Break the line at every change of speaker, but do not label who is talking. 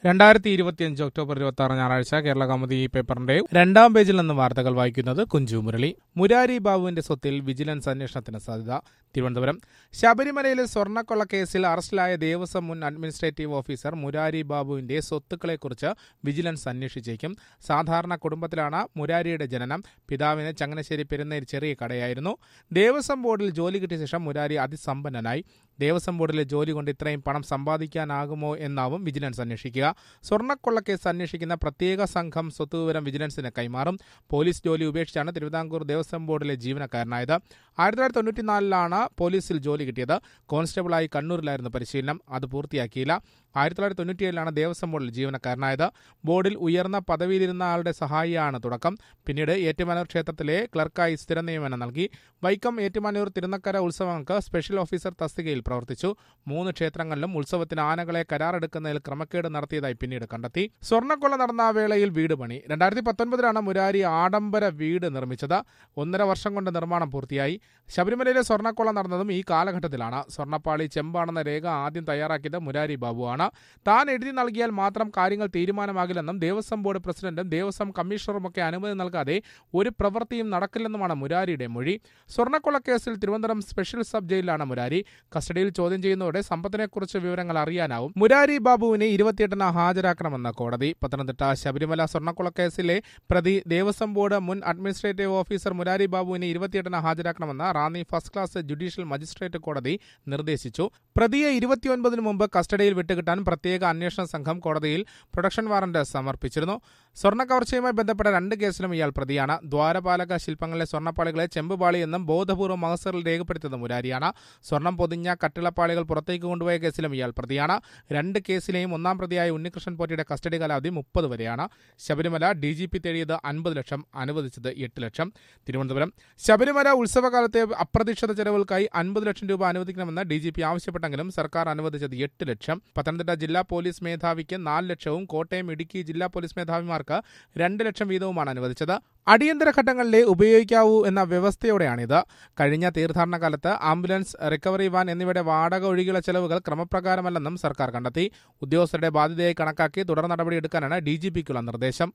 2025 October 26 ഞായറാഴ്ച കേരള കൗമുദി പേപ്പറിന്റെ രണ്ടാം പേജിൽ നിന്ന് വാർത്തകൾ വായിക്കുന്നത് കുഞ്ചു മുരളി. മുരാരി ബാബുവിന്റെ സ്വത്തിൽ വിജിലൻസ് അന്വേഷണത്തിന് സാധ്യത. തിരുവനന്തപുരം. ശബരിമലയിലെ സ്വർണ്ണക്കൊള്ള കേസിൽ അറസ്റ്റിലായ ദേവസ്വം മുൻ അഡ്മിനിസ്ട്രേറ്റീവ് ഓഫീസർ മുരാരി ബാബുവിന്റെ സ്വത്തുക്കളെക്കുറിച്ച് വിജിലൻസ് അന്വേഷിച്ചേക്കും. സാധാരണ കുടുംബത്തിലാണ് മുരാരിയുടെ ജനനം. പിതാവിന് ചങ്ങനാശ്ശേരി പെരുന്നയിൽ ചെറിയ കടയായിരുന്നു. ദേവസ്വം ബോർഡിൽ ജോലി കിട്ടിയ ശേഷം മുരാരി അതിസമ്പന്നനായി. ദേവസ്വം ബോർഡിലെ ജോലി കൊണ്ട് ഇത്രയും പണം സമ്പാദിക്കാനാകുമോ എന്നാവും വിജിലൻസ് അന്വേഷിക്കുക. സ്വർണ്ണക്കൊള്ളക്കേസ് അന്വേഷിക്കുന്ന പ്രത്യേക സംഘം സ്വത്തുവിവരം വിജിലൻസിന് കൈമാറും. പോലീസ് ജോലി ഉപേക്ഷിച്ചാണ് തിരുവിതാംകൂർ ദേവസ്വം ബോർഡിലെ ജീവനക്കാരനായത്. 1994 പോലീസിൽ ജോലി കിട്ടിയത്. കോൺസ്റ്റബിളായി കണ്ണൂരിലായിരുന്നു പരിശീലനം. അത് പൂർത്തിയാക്കിയില്ല. 1997 ദേവസ്വം ബോർഡിൽ ജീവനക്കാരനായത്. ബോർഡിൽ ഉയർന്ന പദവിയിലിരുന്ന ആളുടെ സഹായിയാണ് തുടക്കം. പിന്നീട് ഏറ്റുമാനൂർ ക്ഷേത്രത്തിലെ ക്ലർക്കായി സ്ഥിര നിയമനം നൽകി. വൈക്കം, ഏറ്റുമാനൂർ, തിരുനക്കര ഉത്സവങ്ങൾക്ക് സ്പെഷ്യൽ ഓഫീസർ തസ്തികയിൽ പ്രവർത്തിച്ചു. 3 ക്ഷേത്രങ്ങളിലും ഉത്സവത്തിന് ആനകളെ കരാറെടുക്കുന്നതിൽ ക്രമക്കേട് നടത്തിയതായി പിന്നീട് കണ്ടെത്തി. സ്വർണ്ണക്കൊള്ള നടന്ന വേളയിൽ വീട് പണി. 2019 മുരാരി ആഡംബര വീട് നിർമ്മിച്ചത്. 1.5 വർഷം കൊണ്ട് നിർമ്മാണം പൂർത്തിയായി. ശബരിമലയിലെ സ്വർണ്ണക്കൊള്ള നടന്നതും ഈ കാലഘട്ടത്തിലാണ്. സ്വർണ്ണപ്പാളി ചെമ്പാണെന്ന രേഖ ആദ്യം തയ്യാറാക്കിയത് മുരാരി ബാബുവാണ്. താൻ എഴുതി നൽകിയാൽ മാത്രം കാര്യങ്ങൾ തീരുമാനമാകില്ലെന്നും ദേവസ്വം ബോർഡ് പ്രസിഡന്റും ദേവസ്വം കമ്മീഷണറുമൊക്കെ അനുമതി നൽകാതെ ഒരു പ്രവൃത്തിയും നടക്കില്ലെന്നുമാണ് മുരാരിയുടെ മൊഴി. സ്വർണ്ണക്കൊള്ളക്കേസിൽ തിരുവനന്തപുരം സ്പെഷ്യൽ സബ് ജയിലിലാണ് മുരാരി. കസ്റ്റഡിയിൽ ചോദ്യം ചെയ്യുന്നതോടെ സമ്പത്തിനെക്കുറിച്ച് വിവരങ്ങൾ അറിയാനാവും. മുരാരി ബാബുവിനെ 28 ഹാജരാക്കണമെന്ന് കോടതി. പത്തനംതിട്ട ശബരിമല സ്വർണ്ണക്കൊള്ളക്കേസിലെ പ്രതി ദേവസ്വം ബോർഡ് മുൻ അഡ്മിനിസ്ട്രേറ്റീവ് ഓഫീസർ മുരാരി ബാബുവിനെ 28 ഹാജരാക്കണമെന്ന് Ranni first class judicial magistrate കോടതി നിർദ്ദേശിച്ചു. പ്രതിയെ 29 മുമ്പ് കസ്റ്റഡിയിൽ വിട്ടുകിട്ടാൻ പ്രത്യേക അന്വേഷണ സംഘം കോടതിയിൽ പ്രൊഡക്ഷൻ വാറന്റ് സമർപ്പിച്ചിരുന്നു. സ്വർണ്ണക്കവർച്ചയുമായി ബന്ധപ്പെട്ട 2 കേസിലും ഇയാൾ പ്രതിയാണ്. ദ്വാരപാലക ശില്പങ്ങളിലെ സ്വർണ്ണപ്പാളികളെ ചെമ്പുപാളി എന്നും ബോധപൂർവ്വം മഹസറിൽ രേഖപ്പെടുത്തിയത് മുരാരിയാണ്. സ്വർണം പൊതിഞ്ഞ കട്ടിളപ്പാളികൾ പുറത്തേക്ക് കൊണ്ടുപോയ കേസിലും ഇയാൾ പ്രതിയാണ്. 2 കേസിലെയും ഒന്നാം പ്രതിയായ ഉണ്ണികൃഷ്ണൻ പോറ്റിയുടെ കസ്റ്റഡി കാലാവധി 30 വരെയാണ്. ശബരിമല DGP തേടിയത് 50 ലക്ഷം, അനുവദിച്ചത് 8 ലക്ഷം. തിരുവനന്തപുരം. ശബരിമല ഉത്സവകാലത്തെ അപ്രതീക്ഷിത ചെലവുകൾക്കായി 50 ലക്ഷം രൂപ അനുവദിക്കണമെന്ന് DGP ആവശ്യപ്പെട്ടെങ്കിലും സർക്കാർ അനുവദിച്ചത് 8 ലക്ഷം. പത്തനംതിട്ട ജില്ലാ പോലീസ് മേധാവിക്ക് 4 ലക്ഷവും കോട്ടയം, ഇടുക്കി ജില്ലാ പോലീസ് മേധാവിമാർക്ക് 2 ലക്ഷം വീതവുമാണ് അനുവദിച്ചത്. അടിയന്തര ഘട്ടങ്ങളിലെ ഉപയോഗിക്കാവൂ എന്ന വ്യവസ്ഥയോടെയാണിത്. കഴിഞ്ഞ തീർത്ഥാടന കാലത്ത് ആംബുലൻസ്, റിക്കവറി വാൻ എന്നിവയുടെ വാടക ഒഴികെയുള്ള ചെലവുകൾ ക്രമപ്രകാരമല്ലെന്നും സർക്കാർ കണ്ടെത്തി. ഉദ്യോഗസ്ഥരുടെ ബാധ്യതയായി കണക്കാക്കി തുടർ നടപടിയെടുക്കാനാണ് DGPക്കുള്ള നിർദ്ദേശം.